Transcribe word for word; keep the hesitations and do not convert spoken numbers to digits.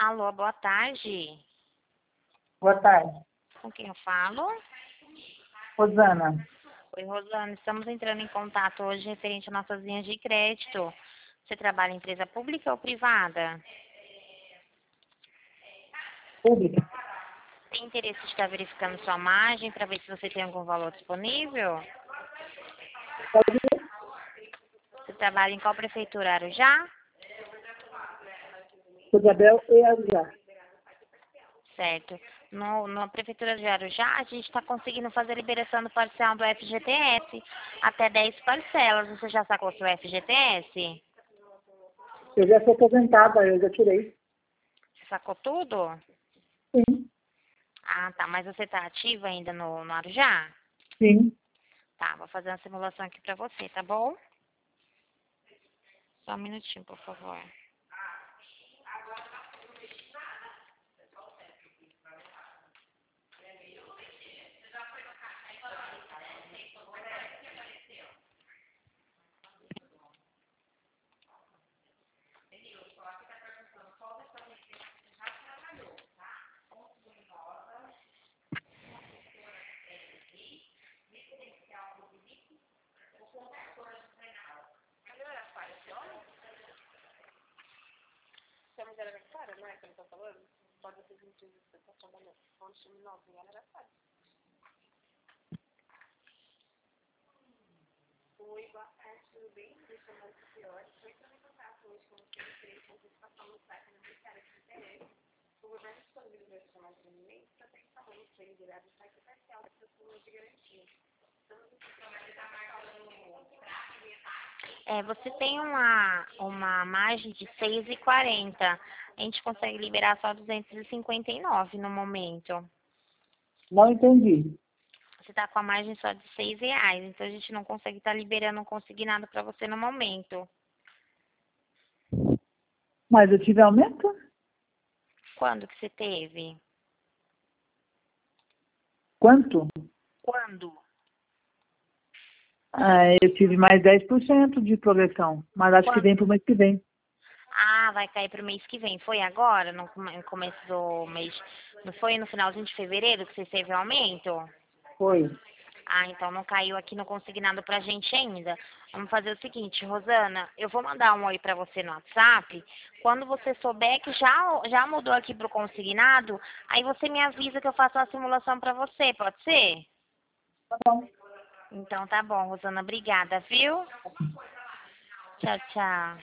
Alô, boa tarde. Boa tarde. Com quem eu falo? Rosana. Oi, Rosana. Estamos entrando em contato hoje referente às nossas linhas de crédito. Você trabalha em empresa pública ou privada? Pública. Tem interesse de estar verificando sua margem para ver se você tem algum valor disponível? Pode ir. Você trabalha em qual prefeitura? Arujá? Isabel e Arujá. Certo. No, na Prefeitura de Arujá, a gente está conseguindo fazer a liberação do parcial do F G T S. Até dez parcelas. Você já sacou seu F G T S? Eu já sou aposentada, eu já tirei. Você sacou tudo? Sim. Ah, tá. Mas você está ativa ainda no, no Arujá? Sim. Tá, vou fazer uma simulação aqui para você, tá bom? Só um minutinho, por favor. Estamos era Araçara, não é que eu estou falando? Pode ser de empresa que você está trabalhando. Onde time novo em Araçara. Oi, boa tarde, tudo bem? Deixa eu mais pior. Foi também contato hoje com você referente à antecipação do site no Ministério do Interesse. O governo disponibilizou esse chamado de e-mail para ter equipamento para liberar o site parcial da estrutura de garantia. É, você tem uma, uma margem de seis e quarenta. A gente consegue liberar só duzentos e cinquenta e nove no momento. Não entendi. Você está com a margem só de seis reais, então a gente não consegue estar liberando um consignado para você no momento. Mas eu tive aumento? Quando que você teve? Quanto? Quando? Ah, eu tive mais dez por cento de progressão, mas acho que vem Quando? para o mês que vem. Ah, vai cair para o mês que vem. Foi agora, no come- no começo do mês? Não foi no finalzinho de fevereiro que você teve aumento? Foi. Ah, então não caiu aqui no consignado pra gente ainda. Vamos fazer o seguinte, Rosana, eu vou mandar um oi pra você no WhatsApp. Quando você souber que já, já mudou aqui pro consignado, aí você me avisa que eu faço a simulação pra você, pode ser? Tá bom. Então tá bom, Rosana, obrigada, viu? Tchau, tchau.